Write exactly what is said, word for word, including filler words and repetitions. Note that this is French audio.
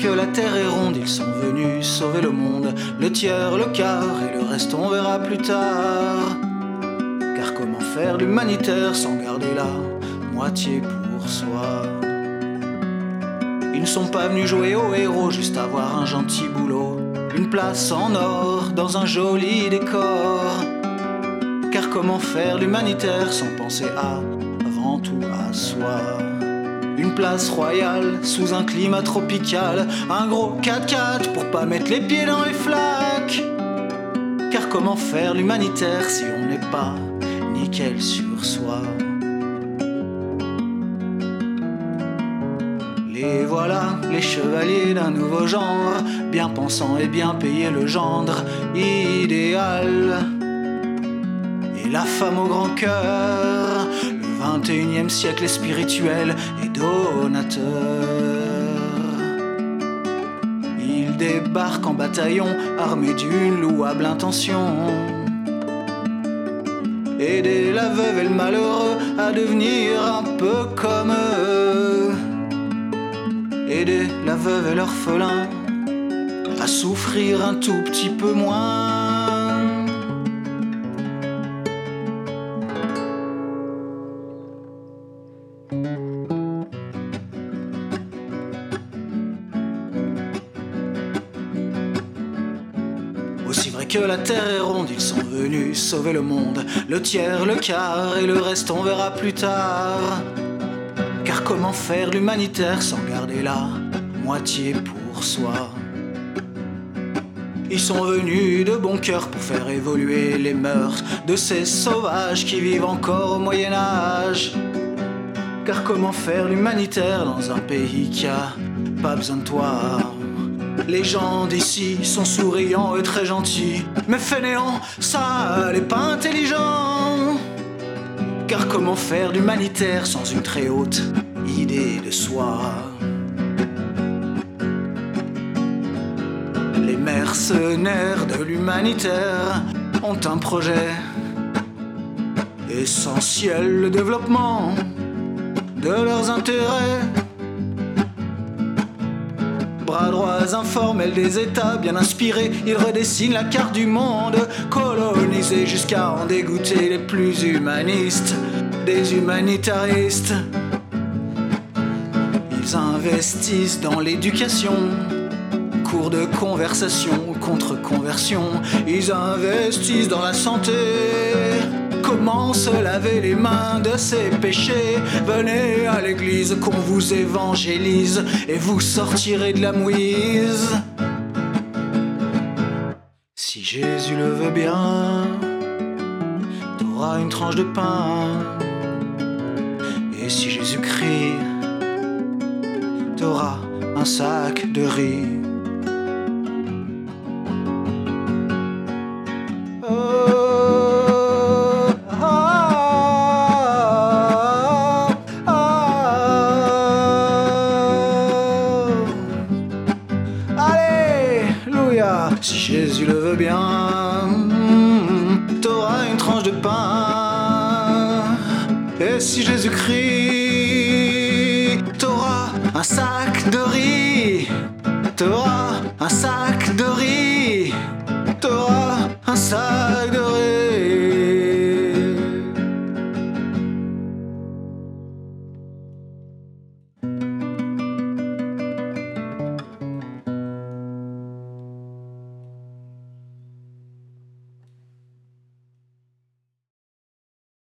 que la terre est ronde, ils sont venus sauver le monde, le tiers, le quart, et le reste on verra plus tard. Car comment faire l'humanitaire sans garder la moitié pour soi? Ils ne sont pas venus jouer aux héros, juste avoir un gentil boulot, une place en or dans un joli décor. Car comment faire l'humanitaire sans penser à, avant tout à soi? Une place royale sous un climat tropical, un gros quatre-quatre pour pas mettre les pieds dans les flaques. Car comment faire l'humanitaire si on n'est pas nickel sur soi? Les voilà, les chevaliers d'un nouveau genre, bien pensant et bien payé le gendre idéal. Et la femme au grand cœur, le vingt et unième siècle est spirituel et donateur. Il débarque en bataillon, armé d'une louable intention, aider la veuve et le malheureux à devenir un peu comme eux. Aider la veuve et l'orphelin à souffrir un tout petit peu moins. Aussi vrai que la terre est ronde, ils sont venus sauver le monde, le tiers, le quart, et le reste on verra plus tard. Car comment faire l'humanitaire sans garder la moitié pour soi? Ils sont venus de bon cœur pour faire évoluer les mœurs de ces sauvages qui vivent encore au Moyen-Âge. Car comment faire l'humanitaire dans un pays qui a pas besoin de toi? Les gens d'ici sont souriants et très gentils, mais fainéants, ça n'est pas intelligent. Car comment faire l'humanitaire sans une très haute idée de soi? Les mercenaires de l'humanitaire ont un projet essentiel, le développement de leurs intérêts. Bras droits informels des États bien inspirés, ils redessinent la carte du monde, colonisés jusqu'à en dégoûter les plus humanistes, des humanitaristes. Ils investissent dans l'éducation, cours de conversation, contre-conversion. Ils investissent dans la santé, comment se laver les mains de ses péchés. Venez à l'église qu'on vous évangélise et vous sortirez de la mouise. Si Jésus le veut bien, t'auras une tranche de pain. Et si Jésus-Christ, t'auras un sac de riz. Si Jésus le veut bien, t'auras une tranche de pain. Et si Jésus-Christ, t'auras un sac de riz. T'auras un sac de riz. T'auras un sac